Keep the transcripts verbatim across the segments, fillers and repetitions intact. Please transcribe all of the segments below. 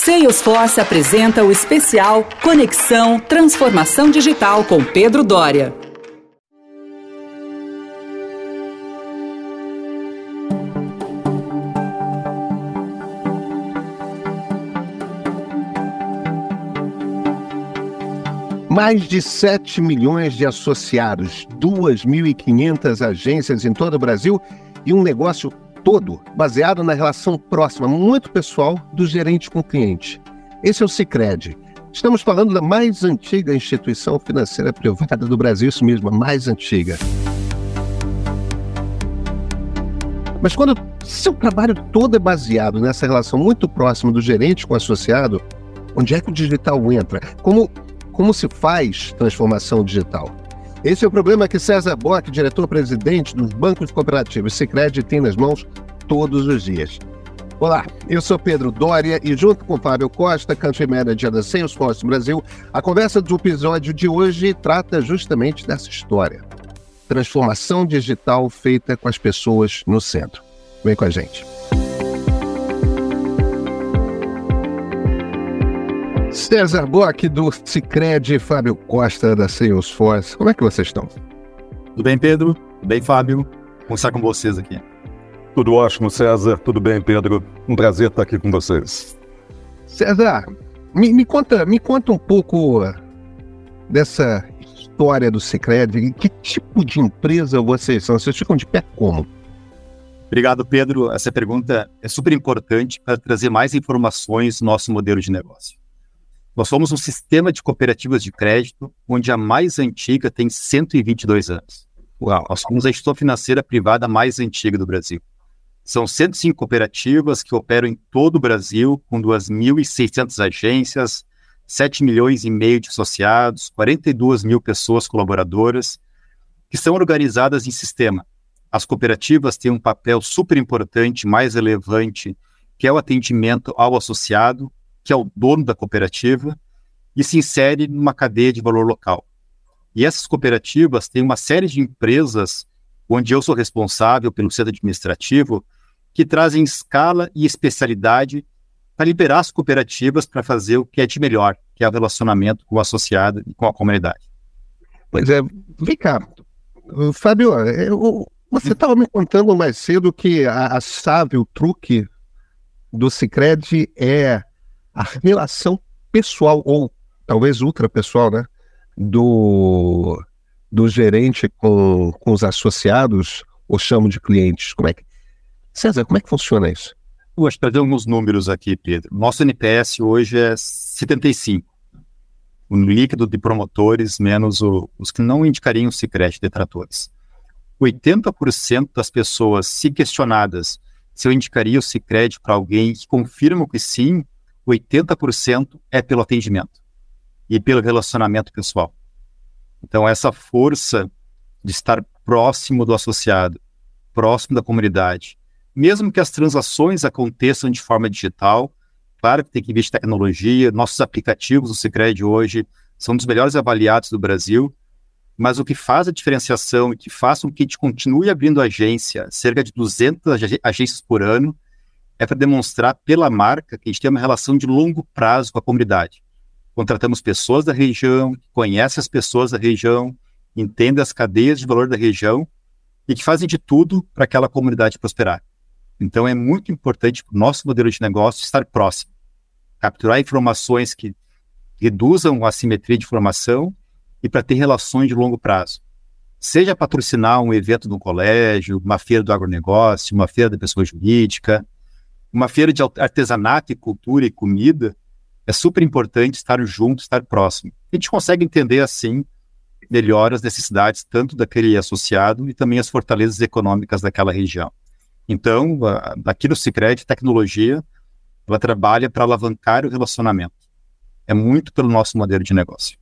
Salesforce apresenta o especial Conexão Transformação Digital com Pedro Doria. Mais de sete milhões de associados, duas mil e quinhentas agências em todo o Brasil e um negócio todo baseado na relação próxima, muito pessoal, do gerente com o cliente. Esse é o Sicredi. Estamos falando da mais antiga instituição financeira privada do Brasil, isso mesmo, a mais antiga. Mas quando seu trabalho todo é baseado nessa relação muito próxima do gerente com o associado, onde é que o digital entra? Como, como se faz transformação digital? Esse é o problema que César Bock, diretor-presidente dos bancos cooperativos Sicredi, tem nas mãos todos os dias. Olá, eu sou Pedro Doria e junto com Fábio Costa, Country Manager da Salesforce Brasil, a conversa do episódio de hoje trata justamente dessa história. Transformação digital feita com as pessoas no centro. Vem com a gente. César Bock, do Sicredi, Fábio Costa, da Salesforce. Como é que vocês estão? Tudo bem, Pedro? Tudo bem, Fábio? Vou conversar com vocês aqui. Tudo ótimo, César. Tudo bem, Pedro? Um prazer estar aqui com vocês. César, me, me, conta, me conta um pouco dessa história do Sicredi. Que tipo de empresa vocês são? Vocês ficam de pé como? Obrigado, Pedro. Essa pergunta é super importante para trazer mais informações do nosso modelo de negócio. Nós somos um sistema de cooperativas de crédito, onde a mais antiga tem cento e vinte e dois anos. Uau. Nós somos a instituição financeira privada mais antiga do Brasil. São cento e cinco cooperativas que operam em todo o Brasil, com duas mil e seiscentas agências, sete milhões e meio de associados, quarenta e duas mil pessoas colaboradoras, que são organizadas em sistema. As cooperativas têm um papel super importante, mais relevante, que é o atendimento ao associado, que é o dono da cooperativa, e se insere numa cadeia de valor local. E essas cooperativas têm uma série de empresas, onde eu sou responsável pelo centro administrativo, que trazem escala e especialidade para liberar as cooperativas para fazer o que é de melhor, que é o relacionamento com o associado e com a comunidade. Pois é, vem cá, Fábio, eu, você estava me contando mais cedo que a, a chave, o truque do Sicredi é a relação pessoal, ou talvez ultrapessoal, né, do, do gerente com, com os associados, ou chamo de clientes. Como é que... César, como é que funciona isso? Eu acho que trazer alguns números aqui, Pedro. Nosso N P S hoje é setenta e cinco. O líquido de promotores menos o, os que não indicariam o Sicredi, detratores. oitenta por cento das pessoas, se questionadas se eu indicaria o Sicredi para alguém que confirma que sim, oitenta por cento é pelo atendimento e pelo relacionamento pessoal. Então, essa força de estar próximo do associado, próximo da comunidade, mesmo que as transações aconteçam de forma digital, claro que tem que investir em tecnologia, nossos aplicativos do Sicredi hoje são dos melhores avaliados do Brasil, mas o que faz a diferenciação e que faz com que a gente continue abrindo agência, cerca de duzentas agências por ano, é para demonstrar pela marca que a gente tem uma relação de longo prazo com a comunidade. Contratamos pessoas da região, que conhecem as pessoas da região, entendem as cadeias de valor da região e que fazem de tudo para aquela comunidade prosperar. Então é muito importante para o nosso modelo de negócio estar próximo, capturar informações que reduzam a assimetria de informação e para ter relações de longo prazo. Seja patrocinar um evento no colégio, uma feira do agronegócio, uma feira da pessoa jurídica, uma feira de artesanato e cultura e comida, é super importante estar junto, estar próximo. A gente consegue entender, assim, melhor as necessidades tanto daquele associado e também as fortalezas econômicas daquela região. Então, aqui no Sicredi, tecnologia, ela trabalha para alavancar o relacionamento. É muito pelo nosso modelo de negócio.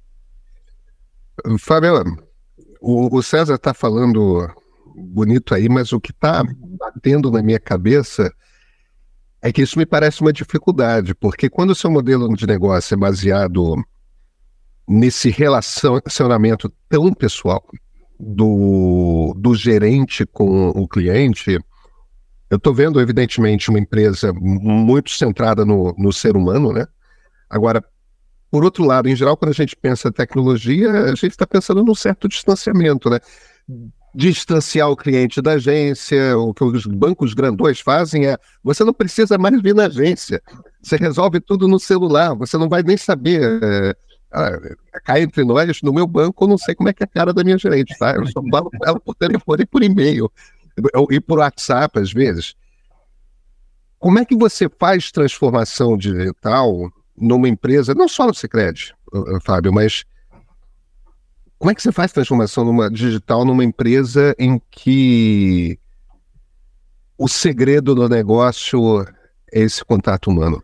Fábio, o, o César está falando bonito aí, mas o que está batendo na minha cabeça é que isso me parece uma dificuldade, porque quando o seu modelo de negócio é baseado nesse relacionamento tão pessoal do, do gerente com o cliente, Eu estou vendo, evidentemente, uma empresa muito centrada no, no ser humano, né? Agora, por outro lado, em geral, quando a gente pensa em tecnologia, a gente está pensando num certo distanciamento, né? Distanciar o cliente da agência. O que os bancos grandões fazem é, você não precisa mais vir na agência, você resolve tudo no celular, você não vai nem saber. É, ah, cá entre nós, no meu banco, eu não sei como é que é a cara da minha gerente, tá? Eu só falo com ela por telefone e por e-mail, e por WhatsApp, às vezes. Como é que você faz transformação digital numa empresa, não só no Sicredi, Fábio, mas como é que você faz transformação numa, digital numa empresa em que o segredo do negócio é esse contato humano?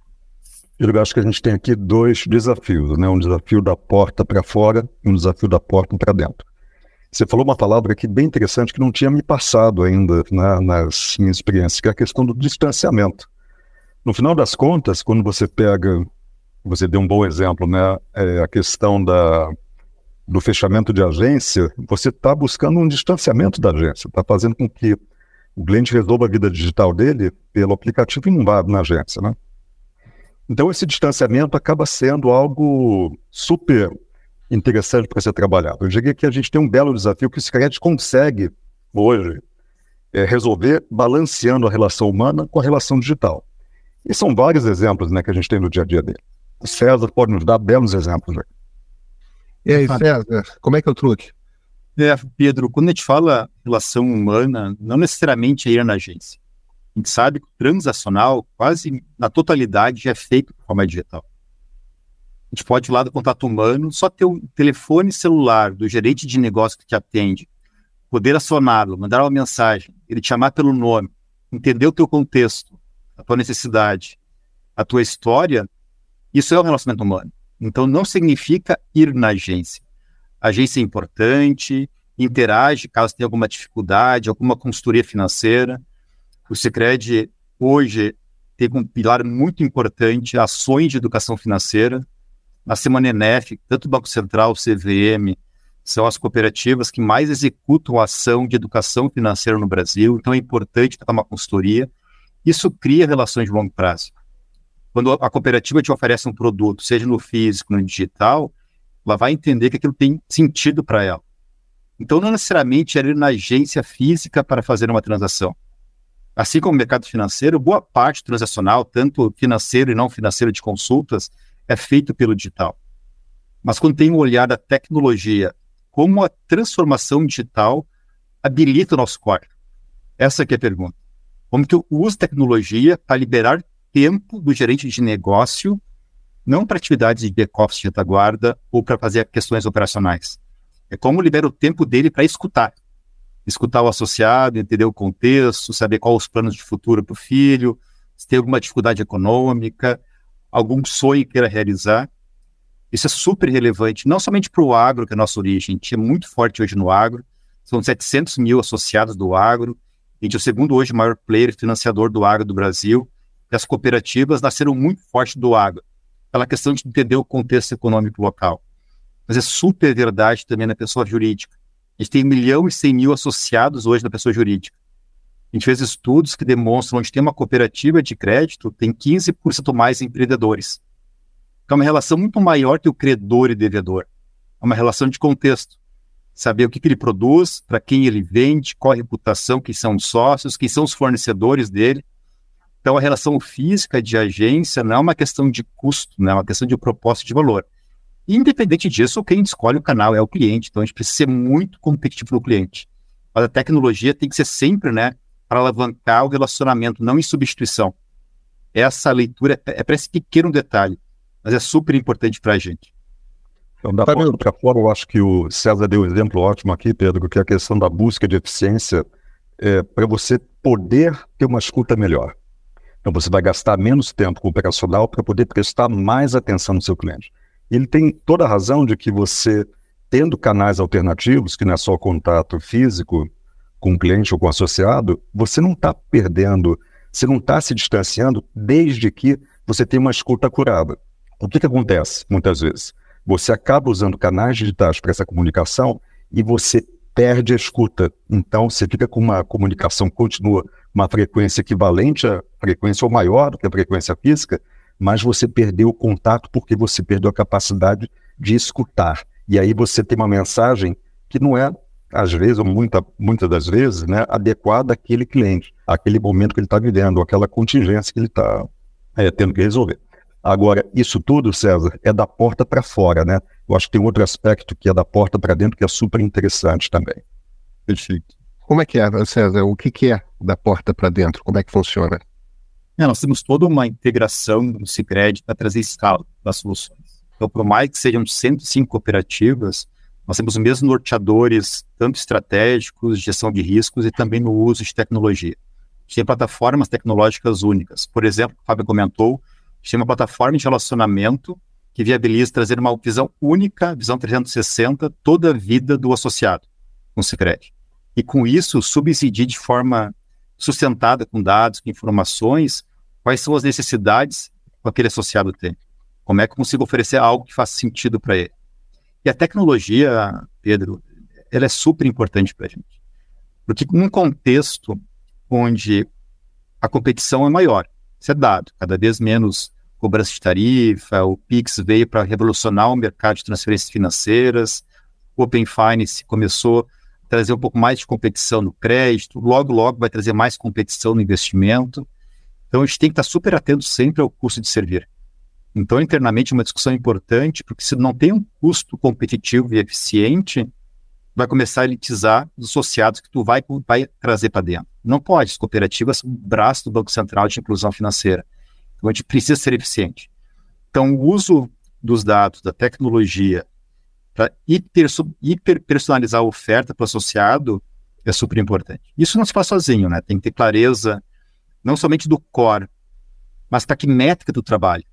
Eu acho que a gente tem aqui dois desafios, né? Um desafio da porta para fora e um desafio da porta para dentro. Você falou uma palavra aqui bem interessante que não tinha me passado ainda, né, nas minhas experiências, que é a questão do distanciamento. No final das contas, quando você pega, você deu um bom exemplo, né, é a questão da, do fechamento de agência, você está buscando um distanciamento da agência, está fazendo com que o cliente resolva a vida digital dele pelo aplicativo e não vá na agência, né? Então esse distanciamento acaba sendo algo super interessante para ser trabalhado. Eu diria que a gente tem um belo desafio que o Sicredi consegue hoje é, resolver balanceando a relação humana com a relação digital. E são vários exemplos, né, que a gente tem no dia a dia dele. O César pode nos dar belos exemplos. Né? E aí, César, como é que é o truque? É, Pedro, quando a gente fala relação humana, não necessariamente é ir na agência. A gente sabe que o transacional, quase na totalidade, já é feito de forma digital. A gente pode ir lá do contato humano, só ter o telefone celular do gerente de negócio que te atende, poder acioná-lo, mandar uma mensagem, ele te chamar pelo nome, entender o teu contexto, a tua necessidade, a tua história, isso é um relacionamento humano. Então não significa ir na agência. A agência é importante, interage caso tenha alguma dificuldade, alguma consultoria financeira. O Sicredi hoje teve um pilar muito importante, ações de educação financeira. Na Semana E N E F, tanto o Banco Central, o C V M, são as cooperativas que mais executam a ação de educação financeira no Brasil, então é importante ter uma consultoria. Isso cria relações de longo prazo. Quando a cooperativa te oferece um produto, seja no físico, no digital, ela vai entender que aquilo tem sentido para ela. Então não necessariamente é ir na agência física para fazer uma transação. Assim como o mercado financeiro, boa parte transacional, tanto financeiro e não financeiro de consultas, é feito pelo digital. Mas quando tem um olhar da tecnologia, como a transformação digital habilita o nosso core? Essa aqui é a pergunta. Como que eu uso tecnologia para liberar tempo do gerente de negócio, não para atividades de back-office de retaguarda ou para fazer questões operacionais. É como libera o tempo dele para escutar. Escutar o associado, entender o contexto, saber quais os planos de futuro para o filho, se tem alguma dificuldade econômica, algum sonho queira realizar. Isso é super relevante, não somente para o agro, que é a nossa origem. A gente é muito forte hoje no agro, são setecentos mil associados do agro, a gente é o segundo hoje maior player financiador do agro do Brasil, e as cooperativas nasceram muito forte do agro, pela questão de entender o contexto econômico local. Mas é super verdade também na pessoa jurídica. A gente tem um milhão e cem mil associados hoje na pessoa jurídica. A gente fez estudos que demonstram onde tem uma cooperativa de crédito, tem quinze por cento mais empreendedores. Então é uma relação muito maior que o credor e devedor. É uma relação de contexto. Saber o que, que ele produz, para quem ele vende, qual a reputação, quem são os sócios, quem são os fornecedores dele. Então a relação física de agência não é uma questão de custo, não é uma questão de proposta de valor. Independente disso, quem escolhe o canal é o cliente. Então a gente precisa ser muito competitivo no cliente. Mas a tecnologia tem que ser sempre, né, para alavancar o relacionamento, não em substituição. Essa leitura é, é para esse pequeno detalhe, mas é super importante para a gente. Então, da porta para fora, eu acho que o César deu um exemplo ótimo aqui, Pedro, que é a questão da busca de eficiência é, para você poder ter uma escuta melhor. Então você vai gastar menos tempo com o operacional para poder prestar mais atenção no seu cliente. Ele tem toda a razão de que você, tendo canais alternativos, que não é só contato físico com o cliente ou com o associado, você não está perdendo, você não está se distanciando desde que você tenha uma escuta curada. O que, que acontece muitas vezes? Você acaba usando canais digitais para essa comunicação e você perde a escuta. Então você fica com uma comunicação continua uma frequência equivalente à frequência ou maior do que a frequência física, mas você perdeu o contato porque você perdeu a capacidade de escutar. E aí você tem uma mensagem que não é, às vezes, ou muita, muitas das vezes, né, adequada àquele cliente, àquele momento que ele está vivendo, àquela contingência que ele está é, tendo que resolver. Agora, isso tudo, César, é da porta para fora, né? Eu acho que tem outro aspecto que é da porta para dentro que é super interessante também. Perfeito. Como é que é, César? O que, que é da porta para dentro? Como é que funciona? É, nós temos toda uma integração no Sicredi para trazer escala das soluções. Então, por mais que sejam cento e cinco cooperativas, nós temos os mesmos norteadores, tanto estratégicos, gestão de riscos e também no uso de tecnologia. A gente tem plataformas tecnológicas únicas. Por exemplo, o Fábio comentou, a gente tem uma plataforma de relacionamento que viabiliza trazer uma visão única, visão trezentos e sessenta, toda a vida do associado com o Sicredi. E com isso, subsidiar de forma sustentada com dados, com informações, quais são as necessidades que aquele associado tem. Como é que eu consigo oferecer algo que faça sentido para ele. E a tecnologia, Pedro, ela é super importante para a gente. Porque num contexto onde a competição é maior, isso é dado, cada vez menos cobrança de tarifa, o Pix veio para revolucionar o mercado de transferências financeiras, o Open Finance começou a trazer um pouco mais de competição no crédito, logo, logo vai trazer mais competição no investimento. Então, a gente tem que estar super atento sempre ao custo de servir. Então, internamente, é uma discussão importante, porque se não tem um custo competitivo e eficiente, vai começar a elitizar os associados que tu vai, vai trazer para dentro. Não pode, as cooperativas são o braço do Banco Central de inclusão financeira. Então, a gente precisa ser eficiente. Então, o uso dos dados, da tecnologia, para hiper, hiper personalizar a oferta para o associado é super importante. Isso não se faz sozinho, né? Tem que ter clareza, não somente do core, mas para que métrica do trabalho.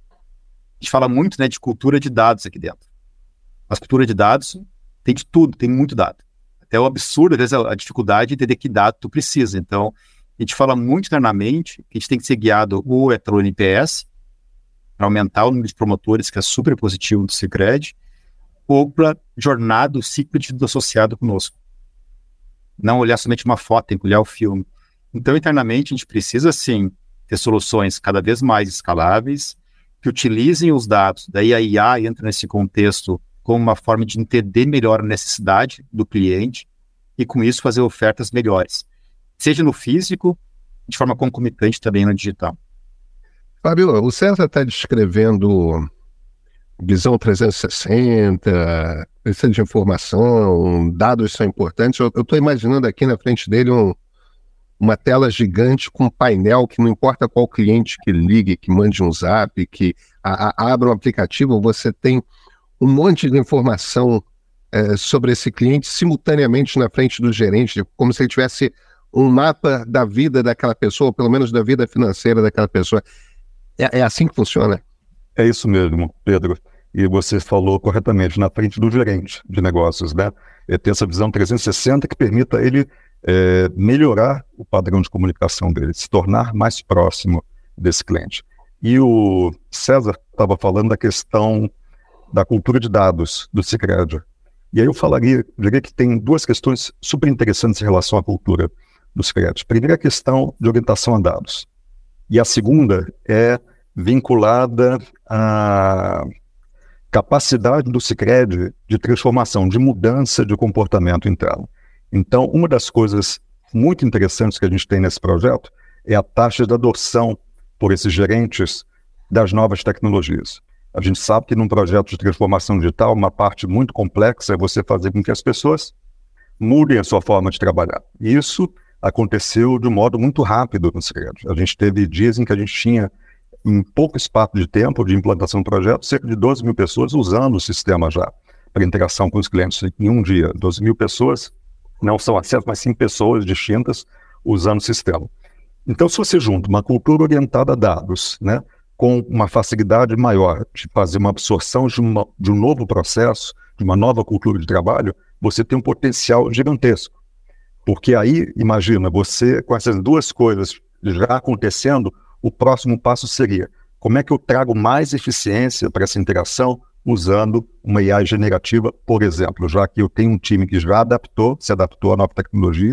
A gente fala muito, né, de cultura de dados aqui dentro. Mas cultura de dados tem de tudo, tem muito dado. Até o absurdo, às vezes, a, a dificuldade de entender que dado tu precisa. Então, a gente fala muito internamente que a gente tem que ser guiado ou é pelo N P S, para aumentar o número de promotores, que é super positivo do Sicredi, ou para jornada, o ciclo de vida associado conosco. Não olhar somente uma foto, tem que olhar o filme. Então, internamente, a gente precisa, sim, ter soluções cada vez mais escaláveis, que utilizem os dados, daí a I A entra nesse contexto como uma forma de entender melhor a necessidade do cliente e, com isso, fazer ofertas melhores. Seja no físico, de forma concomitante também no digital. Fábio, o César está descrevendo visão trezentos e sessenta, precisa de informação, dados são importantes. Eu estou imaginando aqui na frente dele um, uma tela gigante com um painel que não importa qual cliente que ligue, que mande um zap, que a, a, abra um aplicativo, você tem um monte de informação é, sobre esse cliente simultaneamente na frente do gerente, como se ele tivesse um mapa da vida daquela pessoa, ou pelo menos da vida financeira daquela pessoa. É, é assim que funciona? É isso mesmo, Pedro. E você falou corretamente, na frente do gerente de negócios, né? É ter essa visão trezentos e sessenta que permita ele é, melhorar o padrão de comunicação dele, se tornar mais próximo desse cliente. E o César estava falando da questão da cultura de dados do Sicredi. E aí eu falaria, eu diria que tem duas questões super interessantes em relação à cultura do Sicredi. Primeira, a questão de orientação a dados. E a segunda é vinculada à capacidade do Sicredi de transformação, de mudança de comportamento interno. Então, uma das coisas muito interessantes que a gente tem nesse projeto é a taxa de adoção por esses gerentes das novas tecnologias. A gente sabe que num projeto de transformação digital, uma parte muito complexa é você fazer com que as pessoas mudem a sua forma de trabalhar. E isso aconteceu de um modo muito rápido no Sicredi. A gente teve dias em que a gente tinha, em pouco espaço de tempo de implantação do projeto, cerca de doze mil pessoas usando o sistema já para interação com os clientes em um dia. doze mil pessoas, não são acessos, mas sim pessoas distintas usando o sistema. Então, se você junta uma cultura orientada a dados, né, com uma facilidade maior de fazer uma absorção de, uma, de um novo processo, de uma nova cultura de trabalho, você tem um potencial gigantesco. Porque aí, imagina, você, com essas duas coisas já acontecendo, o próximo passo seria, como é que eu trago mais eficiência para essa interação usando uma I A generativa, por exemplo, já que eu tenho um time que já adaptou, se adaptou à nova tecnologia,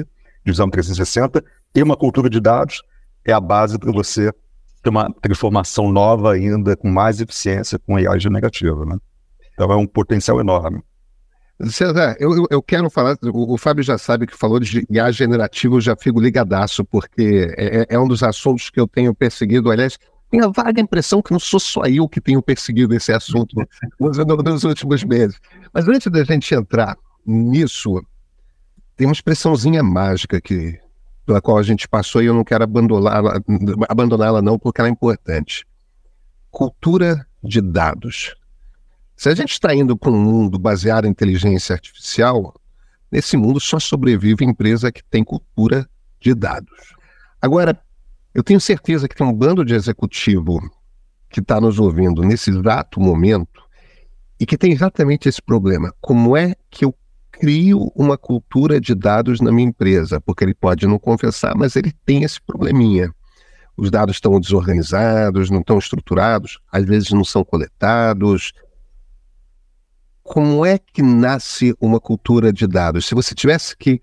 de visão trezentos e sessenta, e uma cultura de dados é a base para você ter uma transformação nova ainda, com mais eficiência, com A I generativa, né? Então é um potencial enorme. César, eu, eu, eu quero falar, o, o Fábio já sabe que falou de I A generativo, eu já fico ligadaço, porque é, é um dos assuntos que eu tenho perseguido. Aliás, tenho a vaga impressão que não sou só eu que tenho perseguido esse assunto nos, nos últimos meses. Mas antes da gente entrar nisso, tem uma expressãozinha mágica que, pela qual a gente passou e eu não quero abandoná-la, abandoná-la não, porque ela é importante. Cultura de dados. Se a gente está indo para um mundo baseado em inteligência artificial, nesse mundo só sobrevive empresa que tem cultura de dados. Agora, eu tenho certeza que tem um bando de executivo que está nos ouvindo nesse exato momento e que tem exatamente esse problema. Como é que eu crio uma cultura de dados na minha empresa? Porque ele pode não confessar, mas ele tem esse probleminha. Os dados estão desorganizados, não estão estruturados, às vezes não são coletados. Como é que nasce uma cultura de dados? Se você tivesse que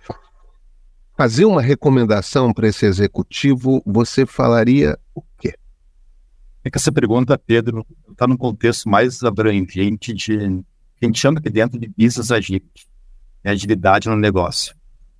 fazer uma recomendação para esse executivo, você falaria o quê? É que essa pergunta, Pedro, está num contexto mais abrangente de que a gente chama aqui dentro de business agility, é agilidade no negócio.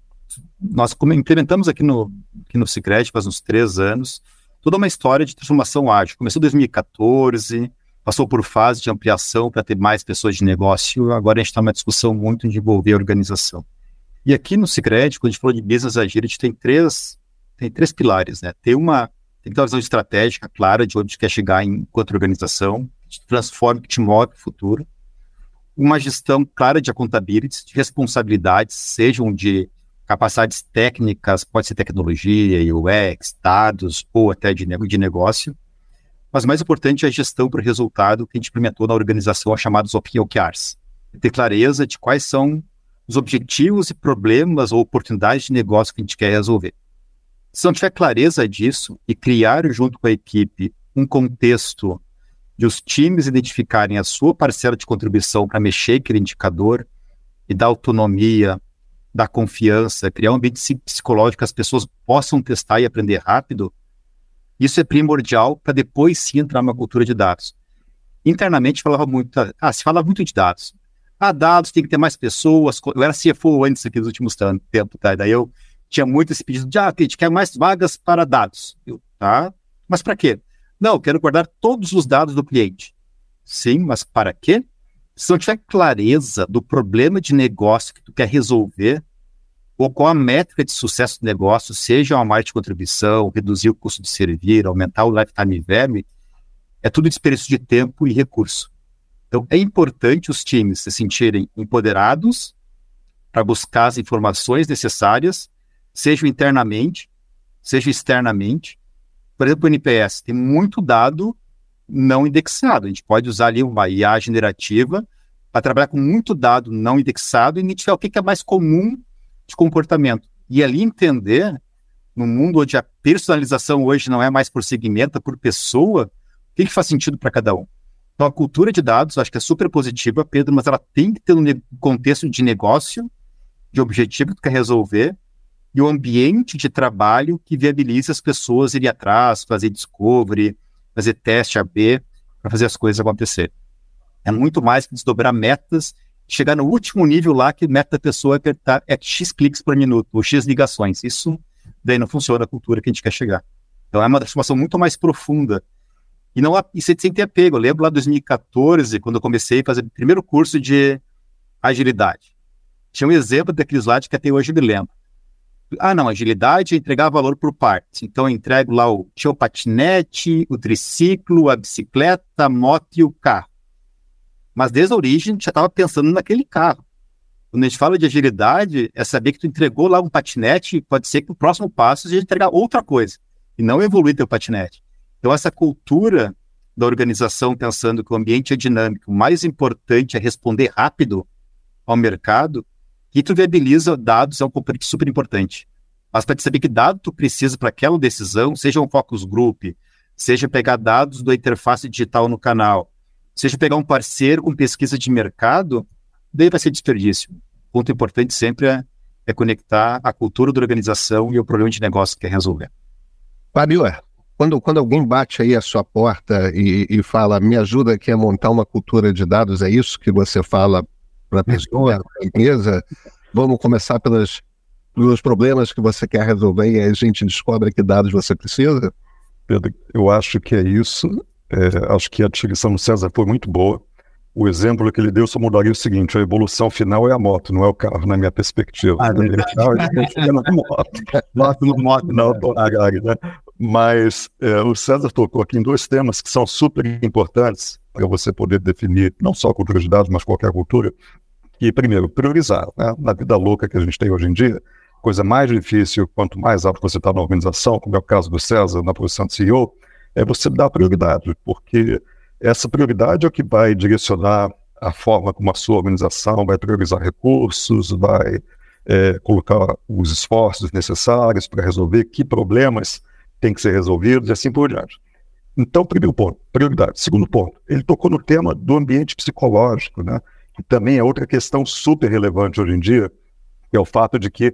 Nós implementamos aqui no, aqui no Sicredi faz uns três anos toda uma história de transformação ágil. Começou em dois mil e quatorze, passou por fase de ampliação para ter mais pessoas de negócio, agora a gente está numa discussão muito de envolver a organização. E aqui no Sicredi, quando a gente falou de business agility, tem três, tem três pilares, né? Tem uma, tem que ter uma visão estratégica clara de onde quer chegar enquanto organização, que te transforma, que te move para o futuro. Uma gestão clara de accountability, de responsabilidades, sejam de capacidades técnicas, pode ser tecnologia, U X, dados, ou até de, de negócio. Mas o mais importante é a gestão para o resultado que a gente implementou na organização, as chamadas O K Rs. Ter clareza de quais são os objetivos e problemas ou oportunidades de negócio que a gente quer resolver. Se não tiver clareza disso e criar junto com a equipe um contexto de os times identificarem a sua parcela de contribuição para mexer aquele indicador e dar autonomia, dar confiança, criar um ambiente psicológico que as pessoas possam testar e aprender rápido, isso é primordial para depois sim entrar numa cultura de dados. Internamente falava muito, ah, se fala muito de dados. Ah, dados, tem que ter mais pessoas. Eu era C F O antes aqui nos últimos tempos, tá? Daí eu tinha muito esse pedido de, ah, a gente quer mais vagas para dados. Eu, tá? Mas para quê? Não, eu quero guardar todos os dados do cliente. Sim, mas para quê? Se não tiver clareza do problema de negócio que tu quer resolver, ou qual a métrica de sucesso do negócio, seja uma margem de contribuição, reduzir o custo de servir, aumentar o lifetime value, é tudo desperdício de tempo e recurso. Então, é importante os times se sentirem empoderados para buscar as informações necessárias, seja internamente, seja externamente. Por exemplo, o N P S tem muito dado não indexado. A gente pode usar ali uma I A generativa para trabalhar com muito dado não indexado e identificar o que é mais comum de comportamento. E ali entender, no mundo onde a personalização hoje não é mais por segmento, é por pessoa, o que, que faz sentido para cada um. Então, a cultura de dados, acho que é super positiva, Pedro, mas ela tem que ter um contexto de negócio, de objetivo que tu quer resolver, e o ambiente de trabalho que viabilize as pessoas irem atrás, fazer discovery, fazer teste A B, para fazer as coisas acontecerem. É muito mais que desdobrar metas, chegar no último nível lá, que a meta da pessoa é apertar é X cliques por minuto, ou X ligações. Isso daí não funciona a cultura que a gente quer chegar. Então, é uma transformação muito mais profunda. E, não, e sem ter apego. Eu lembro lá em dois mil e quatorze, quando eu comecei a fazer o primeiro curso de agilidade. Tinha um exemplo daqueles lá que até hoje eu me lembro. Ah, não, agilidade é entregar valor por partes. Então, eu entrego lá o, tinha o patinete, o triciclo, a bicicleta, a moto e o carro. Mas desde a origem, a gente já estava pensando naquele carro. Quando a gente fala de agilidade, é saber que tu entregou lá um patinete, pode ser que o próximo passo seja entregar outra coisa, e não evoluir teu patinete. Então, essa cultura da organização, pensando que o ambiente é dinâmico, o mais importante é responder rápido ao mercado, e tu viabiliza dados, é um componente super importante. Mas para te saber que dado tu precisa para aquela decisão, seja um focus group, seja pegar dados da interface digital no canal, seja pegar um parceiro com pesquisa de mercado, daí vai ser desperdício. O ponto importante sempre é, é conectar a cultura da organização e o problema de negócio que quer resolver. Fábio, quando, quando alguém bate aí a sua porta e, e fala, me ajuda aqui a montar uma cultura de dados, é isso que você fala para a pessoa, para a empresa? Vamos começar pelas, pelos problemas que você quer resolver e aí a gente descobre que dados você precisa? Pedro, eu acho que é isso. É, acho que a descrição do César foi muito boa. O exemplo que ele deu só mudaria o seguinte: a evolução final é a moto, não é o carro, na minha perspectiva. Ah, não é na moto, moto no moto, não, né? Mas é, o César tocou aqui em dois temas que são super importantes para você poder definir não só a cultura de dados, mas qualquer cultura. E, primeiro, priorizar, né? Na vida louca que a gente tem hoje em dia, coisa mais difícil, quanto mais alto você está na organização, como é o caso do César, na posição de C E O, é você dar prioridade, porque essa prioridade é o que vai direcionar a forma como a sua organização vai priorizar recursos, vai é, colocar os esforços necessários para resolver que problemas têm que ser resolvidos e assim por diante. Então, primeiro ponto, prioridade. Segundo ponto, ele tocou no tema do ambiente psicológico, né? Que também é outra questão super relevante hoje em dia, que é o fato de que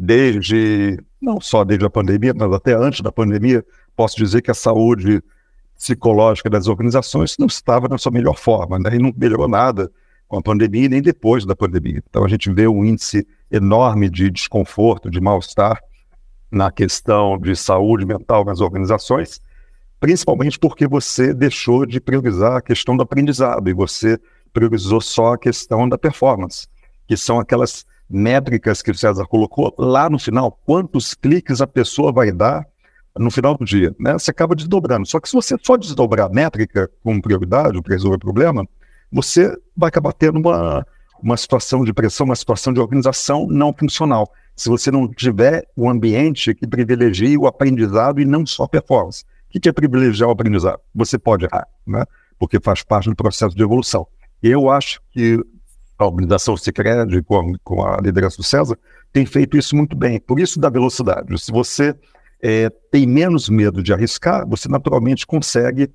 desde, não só desde a pandemia, mas até antes da pandemia, posso dizer que a saúde psicológica das organizações não estava na sua melhor forma, né? E não melhorou nada com a pandemia nem depois da pandemia. Então a gente vê um índice enorme de desconforto, de mal-estar na questão de saúde mental nas organizações, principalmente porque você deixou de priorizar a questão do aprendizado e você priorizou só a questão da performance, que são aquelas métricas que o César colocou lá no final, quantos cliques a pessoa vai dar no final do dia, né? Você acaba desdobrando. Só que se você só desdobrar a métrica como prioridade para resolver o problema, você vai acabar tendo uma, uma situação de pressão, uma situação de organização não funcional. Se você não tiver um ambiente que privilegie o aprendizado e não só a performance. O que é privilegiar o aprendizado? Você pode errar, né? Porque faz parte do processo de evolução. E eu acho que a organização Sicredi, com, com a liderança do César, tem feito isso muito bem. Por isso da velocidade. Se você É, tem menos medo de arriscar, você naturalmente consegue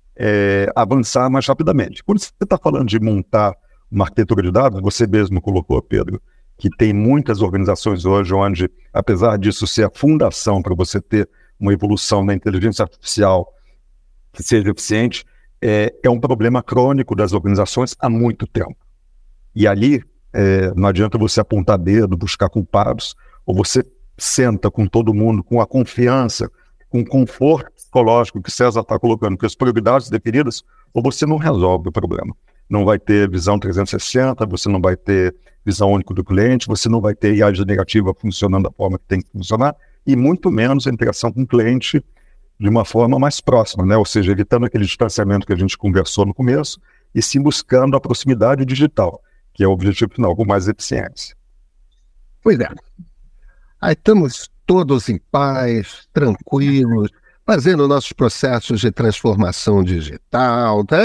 é, avançar mais rapidamente. Quando você está falando de montar uma arquitetura de dados, você mesmo colocou, Pedro, que tem muitas organizações hoje onde, apesar disso ser a fundação para você ter uma evolução da inteligência artificial que seja eficiente, é, é um problema crônico das organizações há muito tempo. E ali é, não adianta você apontar dedo, buscar culpados, ou você senta com todo mundo, com a confiança, com o conforto psicológico que César está colocando, com as prioridades definidas, ou você não resolve o problema. Não vai ter visão trezentos e sessenta, você não vai ter visão única do cliente, você não vai ter I A generativa funcionando da forma que tem que funcionar, e muito menos a interação com o cliente de uma forma mais próxima, né? Ou seja, evitando aquele distanciamento que a gente conversou no começo, e sim buscando a proximidade digital, que é o objetivo final, com mais eficiência. Pois é. Aí estamos todos em paz, tranquilos, fazendo nossos processos de transformação digital, tá?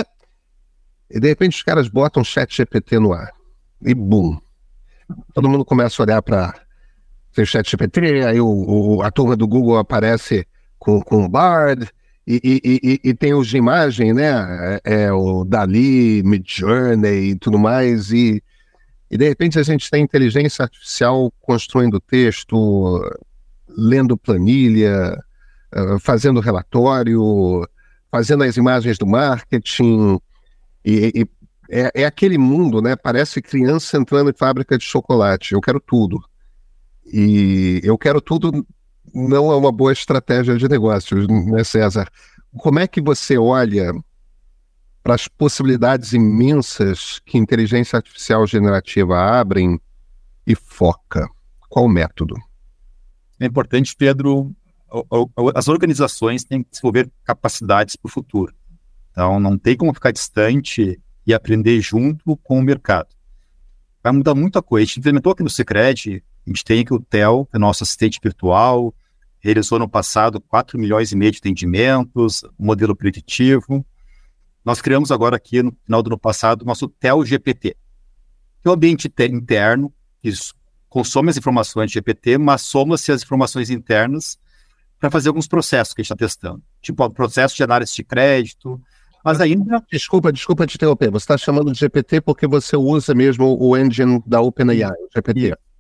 E de repente os caras botam o chat G P T no ar. E bum! Todo mundo começa a olhar para o chat G P T, aí o, o, a turma do Google aparece com, com o Bard, e, e, e, e tem os de imagem, né? É, é o Dali, Midjourney e tudo mais, e E, de repente, a gente tem inteligência artificial construindo texto, lendo planilha, fazendo relatório, fazendo as imagens do marketing. E, e é, é aquele mundo, né? Parece criança entrando em fábrica de chocolate. Eu quero tudo. E eu quero tudo não é uma boa estratégia de negócios, né, César? Como é que você olha para as possibilidades imensas que inteligência artificial generativa abrem e foca? Qual o método? É importante, Pedro, as organizações têm que desenvolver capacidades para o futuro. Então, não tem como ficar distante e aprender junto com o mercado. Vai mudar muita coisa. A gente implementou aqui no Sicredi, a gente tem aqui o T E L, que é o nosso assistente virtual, realizou no passado quatro milhões e meio de atendimentos, modelo preditivo. Nós criamos agora aqui, no final do ano passado, o nosso T E L G P T, que é um ambiente interno que consome as informações de G P T, mas soma-se as informações internas para fazer alguns processos que a gente está testando. Tipo, o processo de análise de crédito, mas ainda... Desculpa, desculpa te interromper. Você está chamando de G P T porque você usa mesmo o engine da OpenAI, o G P T.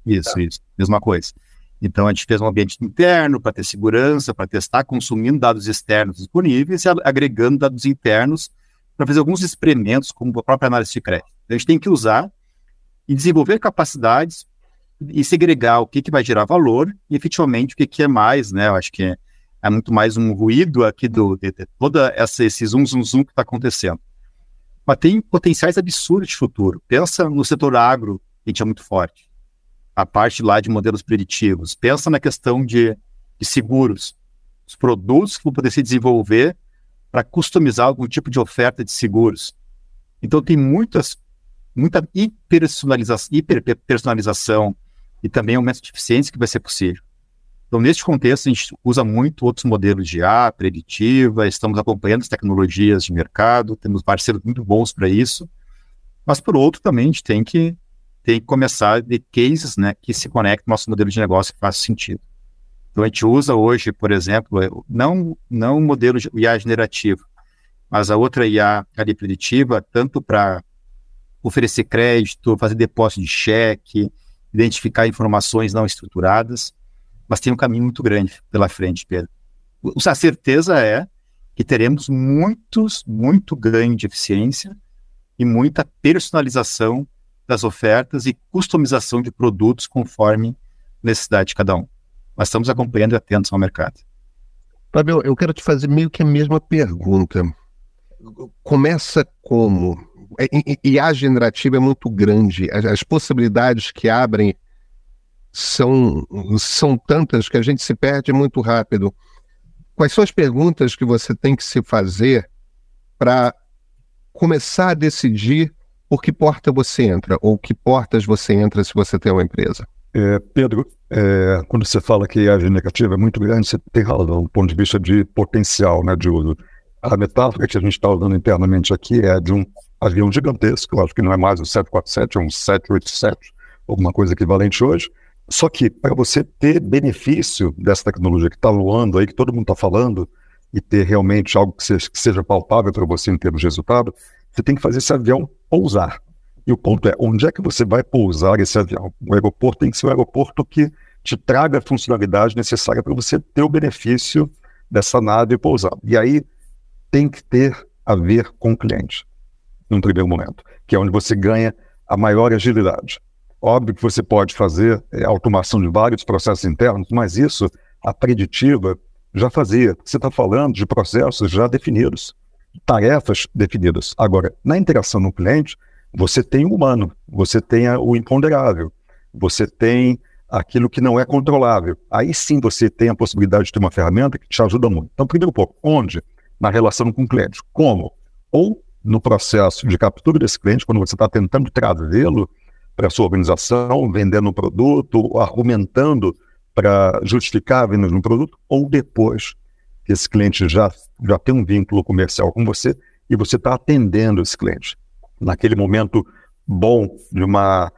Isso, Tá. isso, mesma coisa. Então, a gente fez um ambiente interno para ter segurança, para testar, consumindo dados externos disponíveis e agregando dados internos para fazer alguns experimentos, como a própria análise de crédito. Então, a gente tem que usar e desenvolver capacidades e segregar o que, que vai gerar valor e, efetivamente, o que, que é mais, né? Eu acho que é, é muito mais um ruído aqui do, de, de toda essa, esse zoom, zoom, zoom que está acontecendo. Mas tem potenciais absurdos de futuro. Pensa no setor agro, que a gente é muito forte. A parte lá de modelos preditivos. Pensa na questão de, de seguros. Os produtos que vão poder se desenvolver para customizar algum tipo de oferta de seguros. Então, tem muitas, muita hiperpersonalização, hiperpersonalização e também aumento de eficiência que vai ser possível. Então, neste contexto, a gente usa muito outros modelos de I A, preditiva, estamos acompanhando as tecnologias de mercado, temos parceiros muito bons para isso, mas, por outro, também a gente tem que tem que começar de cases, né, que se conectam ao nosso modelo de negócio que faz sentido. Então, a gente usa hoje, por exemplo, não, não o modelo de I A generativo, mas a outra I A ali preditiva, tanto para oferecer crédito, fazer depósito de cheque, identificar informações não estruturadas, mas tem um caminho muito grande pela frente, Pedro. A certeza é que teremos muitos, muito ganho de eficiência e muita personalização das ofertas e customização de produtos conforme necessidade de cada um. Mas estamos acompanhando e atentos ao mercado. Fábio, eu quero te fazer meio que a mesma pergunta. Começa como? I A generativa é muito grande. As, as possibilidades que abrem são, são tantas que a gente se perde muito rápido. Quais são as perguntas que você tem que se fazer para começar a decidir por que porta você entra, ou que portas você entra se você tem uma empresa? É, Pedro, é, quando você fala que a generativa é muito grande, você tem razão, do ponto de vista de potencial, né, de uso. A metáfora que a gente está usando internamente aqui é de um avião gigantesco, eu acho que não é mais o sete quatro sete, é um sete oito sete, alguma coisa equivalente hoje. Só que para você ter benefício dessa tecnologia que está voando aí, que todo mundo está falando, e ter realmente algo que seja, que seja palpável para você em termos de resultado, você tem que fazer esse avião pousar. E o ponto é, onde é que você vai pousar esse avião? O aeroporto tem que ser um aeroporto que te traga a funcionalidade necessária para você ter o benefício dessa nave pousar. E aí tem que ter a ver com o cliente, num primeiro momento, que é onde você ganha a maior agilidade. Óbvio que você pode fazer é, automação de vários processos internos, mas isso, a preditiva, já fazia. Você está falando de processos já definidos, tarefas definidas. Agora, na interação no cliente, você tem o humano, você tem a, o imponderável, você tem aquilo que não é controlável. Aí sim você tem a possibilidade de ter uma ferramenta que te ajuda muito. Então, primeiro ponto, onde? Na relação com o cliente. Como? Ou no processo de captura desse cliente, quando você está tentando trazê-lo para a sua organização, vendendo um produto, argumentando para justificar a venda de um produto, ou depois que esse cliente já, já tem um vínculo comercial com você e você está atendendo esse cliente. Naquele momento bom de uma,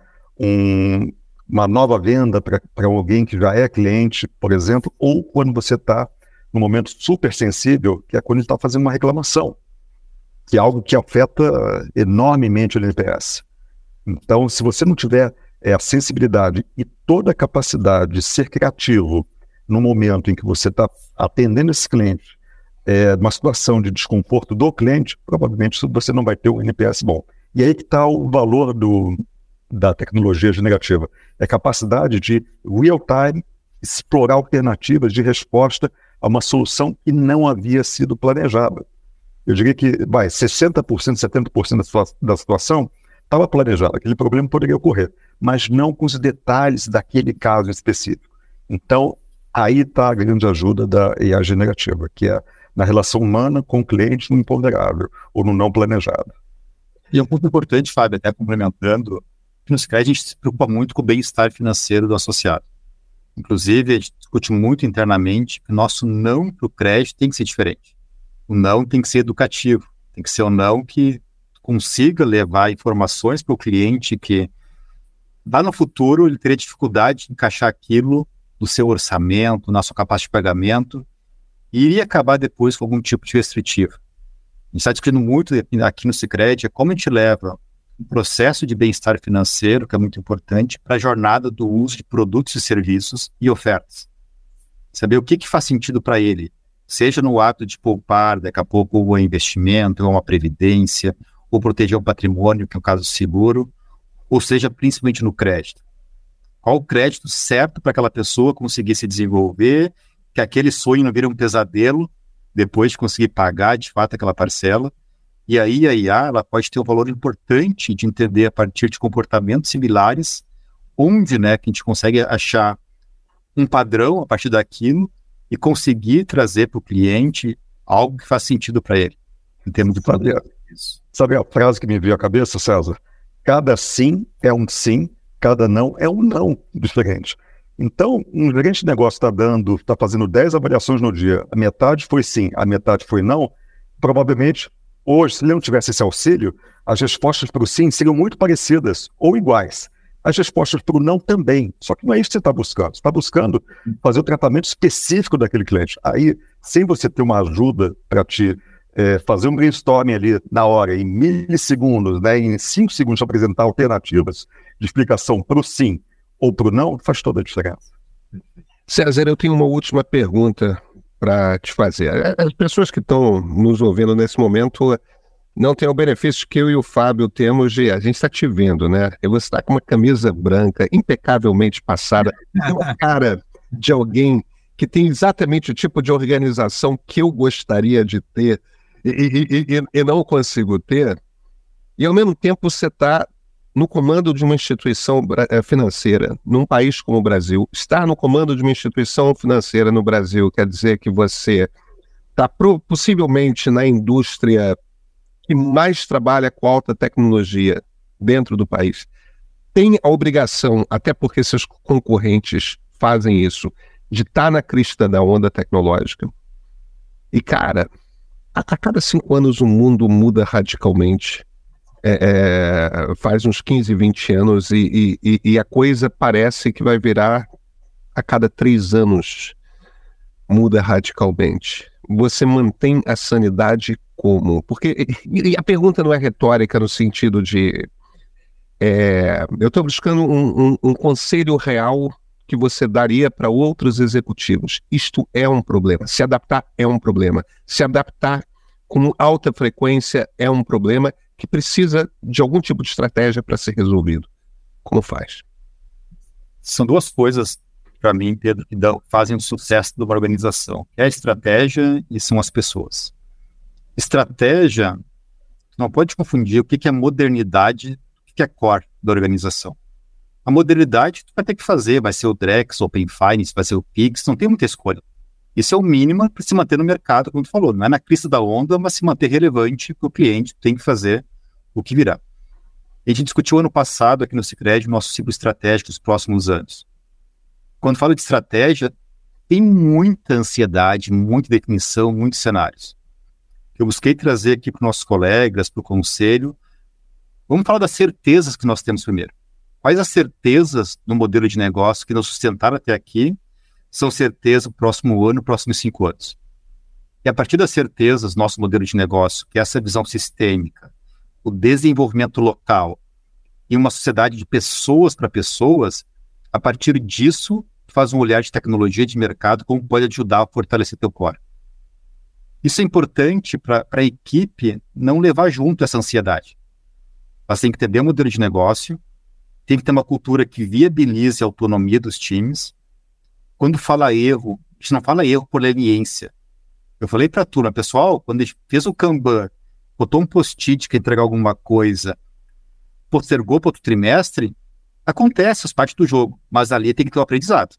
um, uma nova venda para alguém que já é cliente, por exemplo, ou quando você está num momento super sensível, que é quando ele está fazendo uma reclamação, que é algo que afeta enormemente o N P S. Então, se você não tiver é, a sensibilidade e toda a capacidade de ser criativo no momento em que você está atendendo esse cliente, é, uma situação de desconforto do cliente, provavelmente você não vai ter um N P S bom. E aí que está o valor do, da tecnologia generativa. É a capacidade de, real-time, explorar alternativas de resposta a uma solução que não havia sido planejada. Eu diria que vai, sessenta por cento, setenta por cento da, da situação estava planejada, aquele problema poderia ocorrer, mas não com os detalhes daquele caso específico. Então, aí está a grande ajuda da I A generativa, que é na relação humana com o cliente no imponderável ou no não planejado. E é um ponto importante, Fábio, até complementando, que no Sicredi a gente se preocupa muito com o bem-estar financeiro do associado. Inclusive, a gente discute muito internamente que o nosso não para o crédito tem que ser diferente. O não tem que ser educativo, tem que ser um não que consiga levar informações para o cliente que lá no futuro ele teria dificuldade de encaixar aquilo no seu orçamento, na sua capacidade de pagamento, e iria acabar depois com algum tipo de restritivo. A gente está discutindo muito aqui no Sicredi é como a gente leva um processo de bem-estar financeiro, que é muito importante, para a jornada do uso de produtos e serviços e ofertas. Saber o que, que faz sentido para ele, seja no ato de poupar, daqui a pouco ou um investimento, ou uma previdência, ou proteger o patrimônio, que é o caso do seguro, ou seja, principalmente no crédito. Qual o crédito certo para aquela pessoa conseguir se desenvolver, que aquele sonho não vire um pesadelo, depois de conseguir pagar, de fato, aquela parcela. E aí a I A ela pode ter um valor importante de entender a partir de comportamentos similares, onde, né, que a gente consegue achar um padrão a partir daquilo e conseguir trazer para o cliente algo que faz sentido para ele, em termos de sabe, produto. Sabe a frase que me veio à cabeça, César? Cada sim é um sim, cada não é um não diferente. Então, um gerente de negócio está dando, está fazendo dez avaliações no dia, a metade foi sim, a metade foi não, provavelmente, hoje, se ele não tivesse esse auxílio, as respostas para o sim seriam muito parecidas ou iguais. As respostas para o não também, só que não é isso que você está buscando. Você está buscando fazer o tratamento específico daquele cliente. Aí, sem você ter uma ajuda para te é, fazer um brainstorming ali na hora, em milissegundos, né, em cinco segundos, apresentar alternativas de explicação para o sim ou para o não, faz toda a diferença. César, eu tenho uma última pergunta para te fazer. As pessoas que estão nos ouvindo nesse momento não têm o benefício que eu e o Fábio temos de... A gente está te vendo, né? E você está com uma camisa branca impecavelmente passada, uma cara de alguém que tem exatamente o tipo de organização que eu gostaria de ter e, e, e, e não consigo ter. E, ao mesmo tempo, você está no comando de uma instituição financeira num país como o Brasil. Estar no comando de uma instituição financeira no Brasil quer dizer que você está possivelmente na indústria que mais trabalha com alta tecnologia dentro do país. Tem a obrigação, até porque seus concorrentes fazem isso, de estar na crista da onda tecnológica. E, cara, a, a cada cinco anos o mundo muda radicalmente. É, é, faz uns quinze, vinte anos e, e, e a coisa parece que vai virar a cada três anos, muda radicalmente. Você mantém a sanidade como? Porque, e a pergunta não é retórica no sentido de é, eu estou buscando um, um, um conselho real que você daria para outros executivos. Isto é um problema, se adaptar é um problema, se adaptar com alta frequência é um problema que precisa de algum tipo de estratégia para ser resolvido. Como faz? São duas coisas, para mim, Pedro, que dão, fazem o sucesso de uma organização. É a estratégia e são as pessoas. Estratégia, não pode confundir o que é modernidade e o que é core da organização. A modernidade tu vai ter que fazer, vai ser o Drex, o Open Finance, vai ser o Pix, não tem muita escolha. Isso é o mínimo para se manter no mercado, como tu falou, não é na crista da onda, mas se manter relevante para o cliente, tem que fazer o que virá. A gente discutiu ano passado aqui no Sicredi o nosso ciclo estratégico dos próximos anos. Quando falo de estratégia, tem muita ansiedade, muita definição, muitos cenários. Eu busquei trazer aqui para os nossos colegas, para o conselho. Vamos falar das certezas que nós temos primeiro. Quais as certezas no modelo de negócio que nos sustentaram até aqui são certezas para o próximo ano, próximos cinco anos. E a partir das certezas, nosso modelo de negócio, que é essa visão sistêmica, o desenvolvimento local e uma sociedade de pessoas para pessoas, a partir disso, faz um olhar de tecnologia de mercado, como pode ajudar a fortalecer teu core. Isso é importante para a equipe não levar junto essa ansiedade. Elas têm que entender o modelo de negócio, tem que ter uma cultura que viabilize a autonomia dos times. Quando fala erro, a gente não fala erro por leniência. Eu falei para a turma, pessoal, quando a gente fez o Kanban, botou um post-it que entregar alguma coisa, postergou para outro trimestre, acontece, faz parte do jogo, mas ali tem que ter o aprendizado.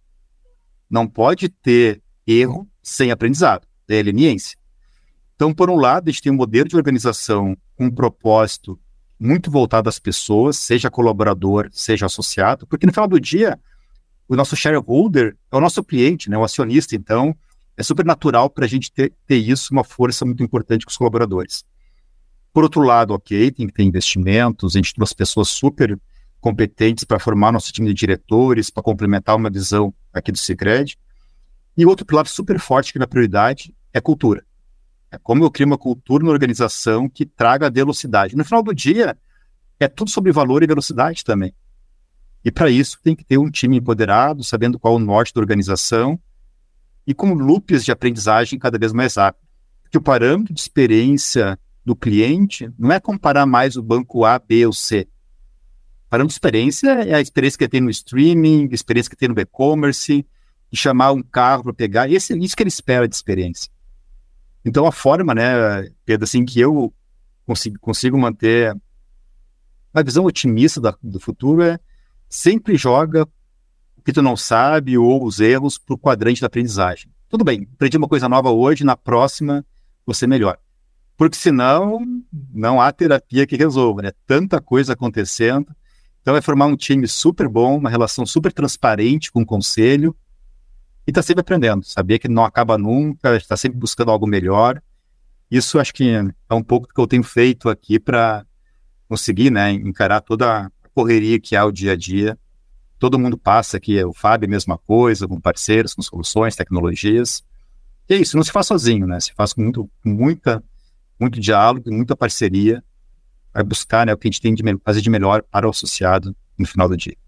Não pode ter erro sem aprendizado, é leniência. Então, por um lado, a gente tem um modelo de organização com um propósito muito voltado às pessoas, seja colaborador, seja associado, porque no final do dia, o nosso shareholder é o nosso cliente, né, o acionista, então é super natural para a gente ter, ter isso, uma força muito importante com os colaboradores. Por outro lado, ok, tem que ter investimentos, a gente trouxe pessoas super competentes para formar nosso time de diretores, para complementar uma visão aqui do Sicredi. E outro pilar super forte que na prioridade é cultura. É como eu crio uma cultura na organização que traga velocidade. No final do dia, é tudo sobre valor e velocidade também. E para isso tem que ter um time empoderado, sabendo qual é o norte da organização e com loops de aprendizagem cada vez mais rápido. Porque o parâmetro de experiência do cliente não é comparar mais o banco A, B ou C. O parâmetro de experiência é a experiência que ele tem no streaming, a experiência que ele tem no e-commerce, de chamar um carro para pegar. Esse, isso que ele espera de experiência. Então a forma, né, Pedro, assim, que eu consigo, consigo manter uma visão otimista da, do futuro é sempre joga o que tu não sabe ou os erros para o quadrante da aprendizagem. Tudo bem, aprendi uma coisa nova hoje, na próxima você melhora. Porque senão não há terapia que resolva, né? Tanta coisa acontecendo. Então é formar um time super bom, uma relação super transparente com o conselho e tá sempre aprendendo. Saber que não acaba nunca, está sempre buscando algo melhor. Isso acho que é um pouco do que eu tenho feito aqui para conseguir, né, encarar toda a correria que há o dia a dia. Todo mundo passa aqui, o Fábio, a mesma coisa, com parceiros, com soluções, tecnologias. E é isso, não se faz sozinho, né? Se faz com muito, muita, muito diálogo, muita parceria, para buscar, né, o que a gente tem de fazer de melhor para o associado no final do dia.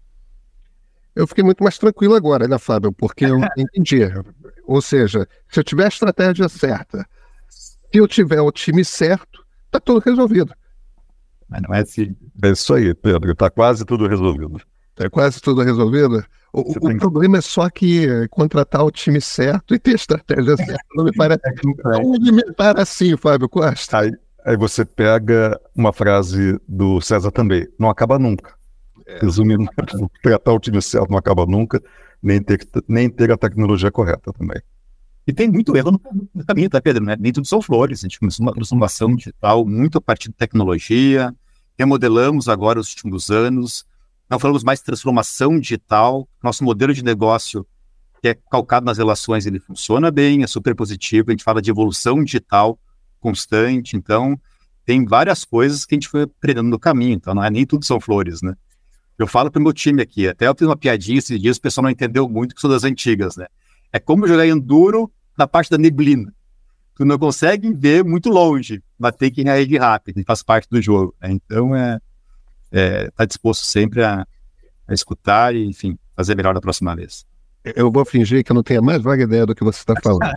Eu fiquei muito mais tranquilo agora, né, Fábio? Porque eu entendi. Ou seja, se eu tiver a estratégia certa, se eu tiver o time certo, tá tudo resolvido. Mas não é assim. É isso aí, Pedro. Está quase tudo resolvido. É quase tudo resolvido? O, o tem... problema é só que contratar o time certo e ter a estratégia certa. Não me parece, não me parece assim, Fábio Costa. Aí, aí você pega uma frase do César também. Não acaba nunca. É. Resumindo, tratar o time certo não acaba nunca, nem ter, nem ter a tecnologia correta também. E tem muito erro no, no caminho, tá, Pedro? Né? Nem tudo são flores. A gente começou uma transformação digital muito a partir de tecnologia, remodelamos agora os últimos anos, não falamos mais de transformação digital, nosso modelo de negócio, que é calcado nas relações, ele funciona bem, é super positivo, a gente fala de evolução digital constante, então tem várias coisas que a gente foi aprendendo no caminho, então não é nem tudo são flores, né? Eu falo para o meu time aqui, até eu fiz uma piadinha esses dias, o pessoal não entendeu muito, que sou das antigas, né? É como jogar enduro na parte da neblina. Tu não consegue ver muito longe, mas tem que reagir rápido, e faz parte do jogo, né? Então, é, é, tá disposto sempre a, a escutar e, enfim, fazer melhor da próxima vez. Eu vou fingir que eu não tenho a mais vaga ideia do que você está falando.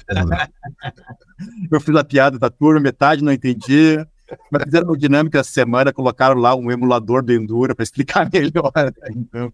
Eu fiz a piada da turma, metade não entendi, mas fizeram uma dinâmica essa semana, colocaram lá um emulador do Enduro para explicar melhor. Então...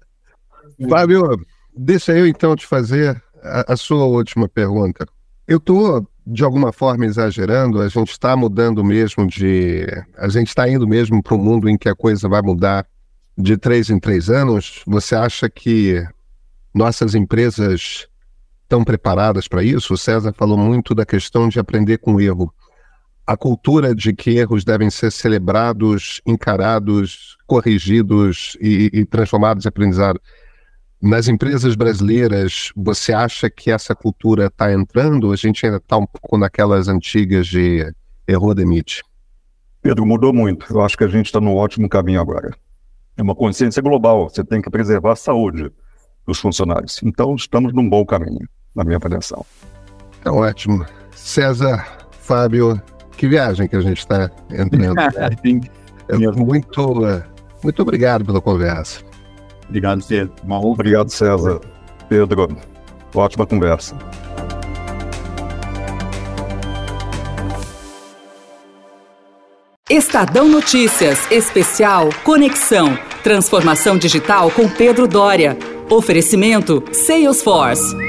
Fábio, deixa eu então te fazer a, a sua última pergunta. Eu estou, de alguma forma, exagerando, a gente está mudando mesmo de... A gente está indo mesmo para um mundo em que a coisa vai mudar de três em três anos. Você acha que nossas empresas estão preparadas para isso? O César falou muito da questão de aprender com o erro. A cultura de que erros devem ser celebrados, encarados, corrigidos e, e transformados em aprendizado. Nas empresas brasileiras, você acha que essa cultura está entrando? A gente ainda está um pouco naquelas antigas de errou, demite? Pedro, mudou muito. Eu acho que a gente está no ótimo caminho agora. É uma consciência global. Você tem que preservar a saúde dos funcionários. Então, estamos num bom caminho, na minha avaliação. É ótimo. César, Fábio, que viagem que a gente está entrando. é muito, muito obrigado pela conversa. Obrigado, Pedro. Uma honra. Obrigado, César. Pedro, ótima conversa. Estadão Notícias, especial Conexão. Transformação digital com Pedro Doria. Oferecimento Salesforce.